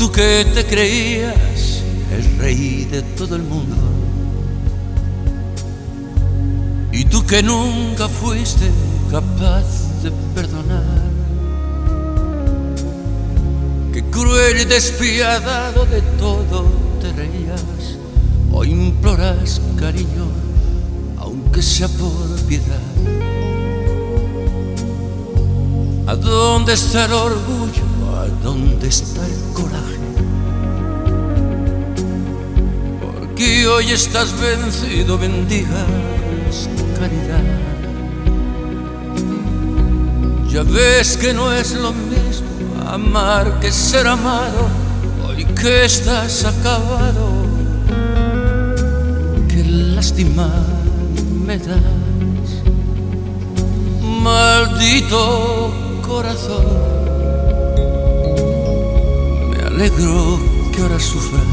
Tú que te creías el rey de todo el mundo, y tú que nunca fuiste capaz de perdonar, que cruel y despiadado de todo te reías, o imploras cariño, aunque sea por piedad. ¿A dónde está el orgullo? ¿A dónde está el coraje? Porque hoy estás vencido, bendigas caridad. Ya ves que no es lo mismo amar que ser amado. Hoy que estás acabado, qué lástima me das, maldito corazón. Me alegro que ahora sufras,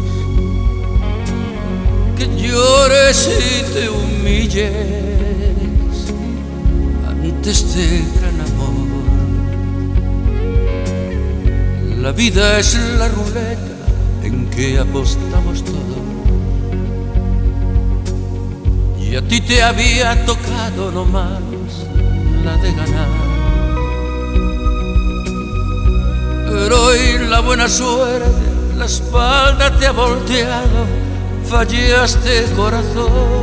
que llores y te humilles ante este gran amor. La vida es la ruleta en que apostamos todo, y a ti te había tocado nomás la de ganar. Pero hoy la buena suerte, la espalda te ha volteado, fallaste corazón,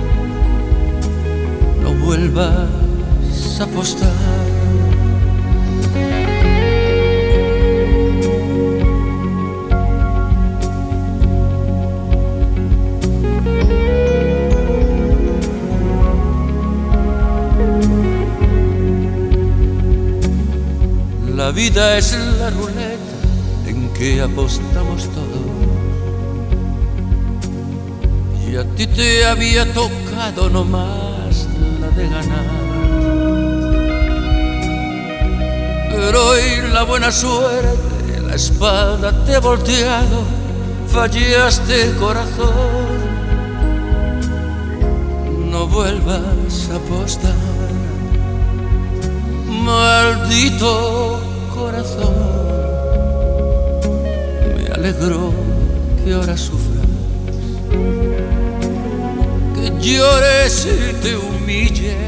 no vuelvas a apostar. La vida es la ruleta en que apostamos todo, y a ti te había tocado nomás la de ganar. Pero hoy la buena suerte, la espalda te ha volteado, fallaste corazón, no vuelvas a apostar. Maldito corazón, me alegro que ahora sufras, que llores y te humilles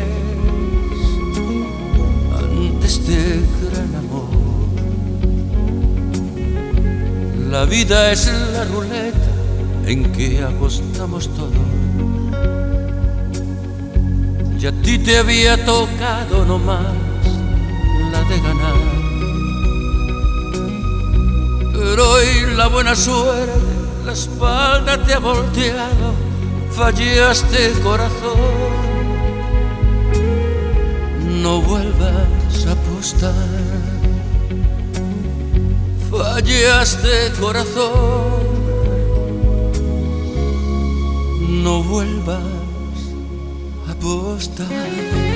ante este gran amor. La vida es la ruleta en que apostamos todo, y a ti te había tocado nomás la de ganar. Pero hoy la buena suerte, la espalda te ha volteado, fallaste corazón, no vuelvas a apostar. Fallaste corazón, no vuelvas a apostar.